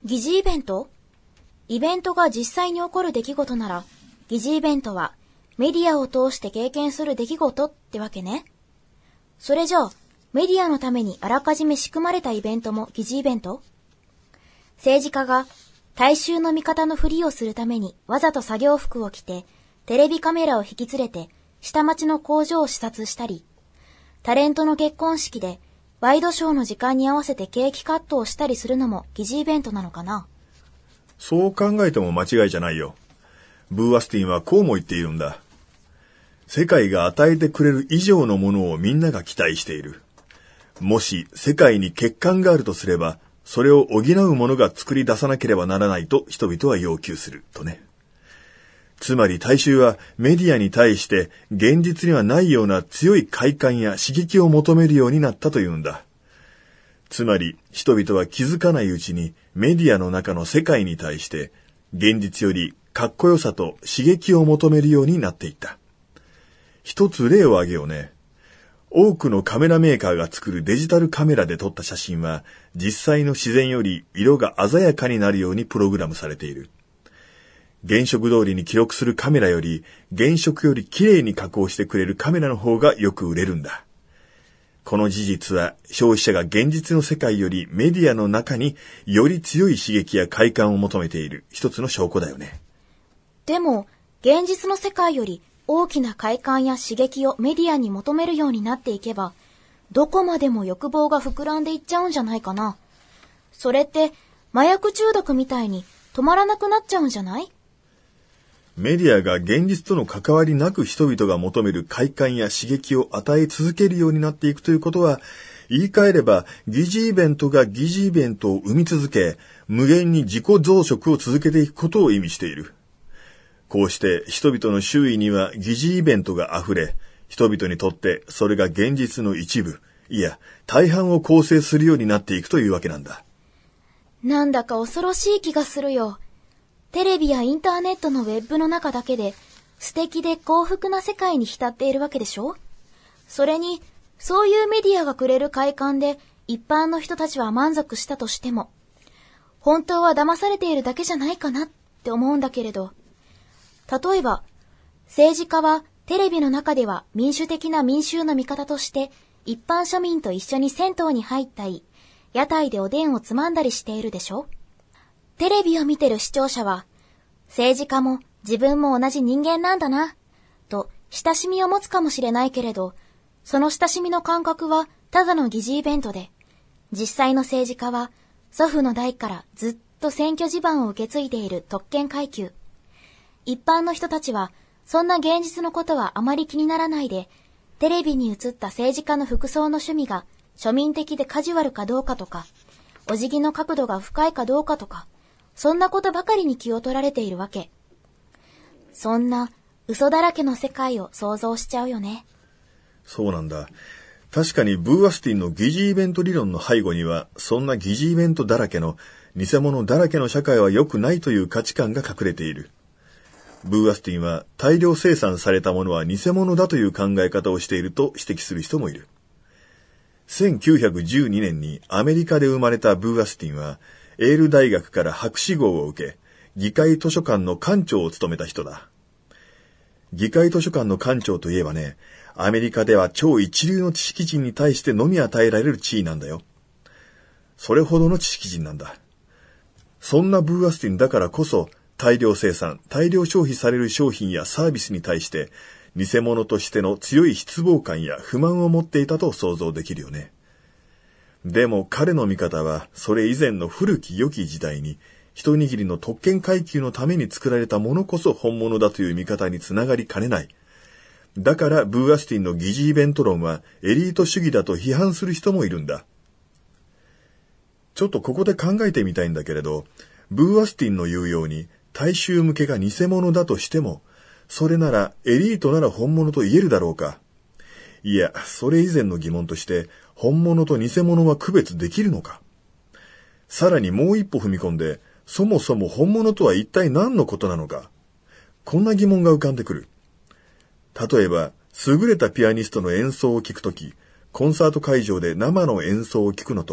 疑似イベント？イベントが実際に起こる出来事なら、疑似イベントはメディアを通して経験する出来事ってわけね。それじゃあ、メディアのためにあらかじめ仕組まれたイベントも疑似イベント？政治家が大衆の味方のふりをするためにわざと作業服を着て、テレビカメラを引き連れて下町の工場を視察したり、タレントの結婚式でワイドショーの時間に合わせてケーキカットをしたりするのも疑似イベントなのかな。 そう考えても間違いじゃないよ。ブーワスティンはこうも言っているんだ。世界が与えてくれる以上のものをみんなが期待している。もし世界に欠陥があるとすれば、それを補うものが作り出さなければならないと人々は要求するとね。つまり大衆はメディアに対して現実にはないような強い快感や刺激を求めるようになったというんだ。つまり人々は気づかないうちにメディアの中の世界に対して現実よりかっこよさと刺激を求めるようになっていった。一つ例を挙げようね。多くのカメラメーカーが作るデジタルカメラで撮った写真は実際の自然より色が鮮やかになるようにプログラムされている。原色通りに記録するカメラより原色より綺麗に加工してくれるカメラの方がよく売れるんだ。この事実は消費者が現実の世界よりメディアの中により強い刺激や快感を求めている一つの証拠だよね。 でも現実の世界より大きな快感や刺激をメディアに求めるようになっていけば、どこまでも欲望が膨らんでいっちゃうんじゃないかな。それって麻薬中毒みたいに止まらなくなっちゃうんじゃない？ メディアが現実との関わりなく人々が求める快感や刺激を与え続けるようになっていくということは、言い換えれば疑似イベントが疑似イベントを生み続け、無限に自己増殖を続けていくことを意味している。こうして人々の周囲には疑似イベントが溢れ、人々にとってそれが現実の一部、いや大半を構成するようになっていくというわけなんだ。 なんだか恐ろしい気がするよ。テレビやインターネットのウェブの中だけで素敵で幸福な世界に浸っているわけでしょ？それにそういうメディアがくれる快感で一般の人たちは満足したとしても、本当は騙されているだけじゃないかなって思うんだけれど、例えば政治家はテレビの中では民主的な民衆の味方として一般庶民と一緒に銭湯に入ったり、屋台でおでんをつまんだりしているでしょ？テレビを見てる視聴者は、政治家も自分も同じ人間なんだな、と親しみを持つかもしれないけれど、その親しみの感覚はただの疑似イベントで、実際の政治家は祖父の代からずっと選挙地盤を受け継いでいる特権階級。一般の人たちはそんな現実のことはあまり気にならないで、テレビに映った政治家の服装の趣味が庶民的でカジュアルかどうかとか、お辞儀の角度が深いかどうかとか、そんなことばかりに気を取られているわけ。そんな嘘だらけの世界を想像しちゃうよね。 そうなんだ。確かにブーワスティンの疑似イベント理論の背後には、そんな疑似イベントだらけの偽物だらけの社会は良くないという価値観が隠れている。ブーワスティンは大量生産されたものは偽物だという考え方をしていると指摘する人もいる。1912年にアメリカで生まれたブーワスティンは、エール大学から博士号を受け、議会図書館の館長を務めた人だ。議会図書館の館長といえばね、アメリカでは超一流の知識人に対してのみ与えられる地位なんだよ。それほどの知識人なんだ。そんなブーワスティンだからこそ、大量生産、大量消費される商品やサービスに対して、偽物としての強い失望感や不満を持っていたと想像できるよね。でも彼の見方は、それ以前の古き良き時代に、一握りの特権階級のために作られたものこそ本物だという見方につながりかねない。だからブーワスティンの疑似イベント論はエリート主義だと批判する人もいるんだ。ちょっとここで考えてみたいんだけれど、ブーワスティンの言うように大衆向けが偽物だとしても、それならエリートなら本物と言えるだろうか。いや、それ以前の疑問として、本物と偽物は区別できるのか。さらにもう一歩踏み込んで、そもそも本物とは一体何のことなのか。こんな疑問が浮かんでくる。例えば、優れたピアニストの演奏を聴くとき、コンサート会場で生の演奏を聴くのと、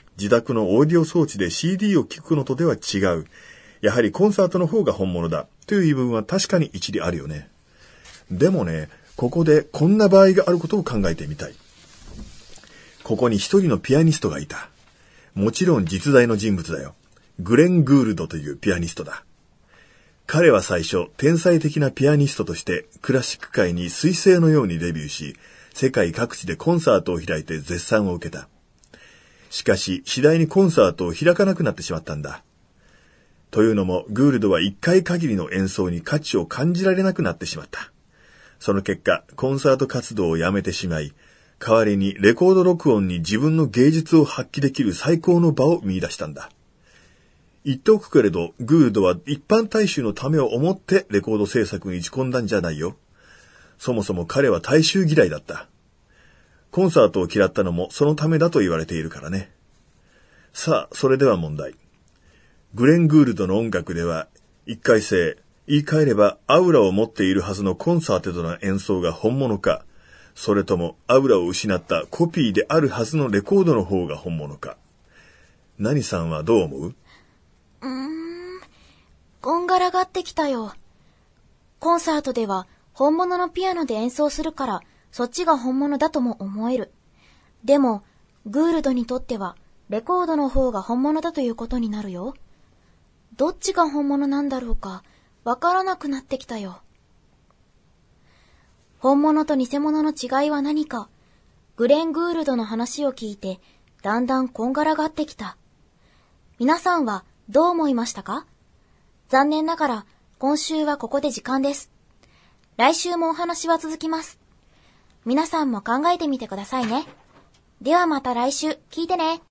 自宅のオーディオ装置で CD を聴くのとでは違う。やはりコンサートの方が本物だという言い分は確かに一理あるよね。でもね、ここでこんな場合があることを考えてみたい。ここに一人のピアニストがいた。もちろん実在の人物だよ。グレン・グールドというピアニストだ。彼は最初、天才的なピアニストとしてクラシック界に彗星のようにデビューし、世界各地でコンサートを開いて絶賛を受けた。しかし、次第にコンサートを開かなくなってしまったんだ。というのも、グールドは一回限りの演奏に価値を感じられなくなってしまった。その結果、コンサート活動をやめてしまい、代わりにレコード録音に自分の芸術を発揮できる最高の場を見出したんだ。言っておくけれど、グールドは一般大衆のためを思ってレコード制作に打ち込んだんじゃないよ。そもそも彼は大衆嫌いだった。コンサートを嫌ったのもそのためだと言われているからね。さあ、それでは問題。グレン・グールドの音楽では、一回性、言い換えればアウラを持っているはずのコンサートな演奏が本物か、それともアウラを失ったコピーであるはずのレコードの方が本物か。何さんはどう思う？ こんがらがってきたよ。コンサートでは本物のピアノで演奏するから、そっちが本物だとも思える。でも、グールドにとっては、レコードの方が本物だということになるよ。どっちが本物なんだろうか、わからなくなってきたよ。本物と偽物の違いは何か、グレン・グールドの話を聞いて、だんだんこんがらがってきた。皆さんはどう思いましたか？残念ながら、今週はここで時間です。来週もお話は続きます。皆さんも考えてみてくださいね。ではまた来週聞いてね。